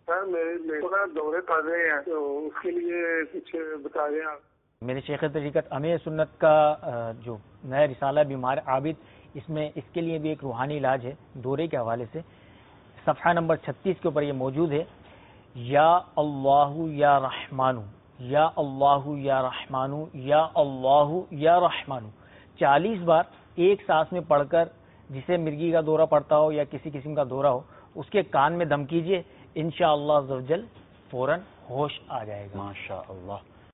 Sir मेरे को ना दौरे पड़ रहे हैं, तो उसके लिए कुछ बता दें आप। मेरे शेख तरीक़त अमीर सुन्नत का जो नया रिसाला बीमार आबिद, इसमें इसके लिए भी एक रूहानी इलाज है दौरे के हवाले से। सफ़हा नंबर 36 के ऊपर ये मौजूद है। या अल्लाहु या रहमानु, या अल्लाहु या रहमानु, या अल्लाहु या रहमानु 40 बार एक सांस में पढ़कर, जिसे मिर्गी का दौरा पड़ता हो या किसी किस्म का दौरा हो, उसके कान में दम कीजिए। इंशाअल्लाह अज़्ज़ व जल फौरन होश आ जाएगा। माशा अल्लाह।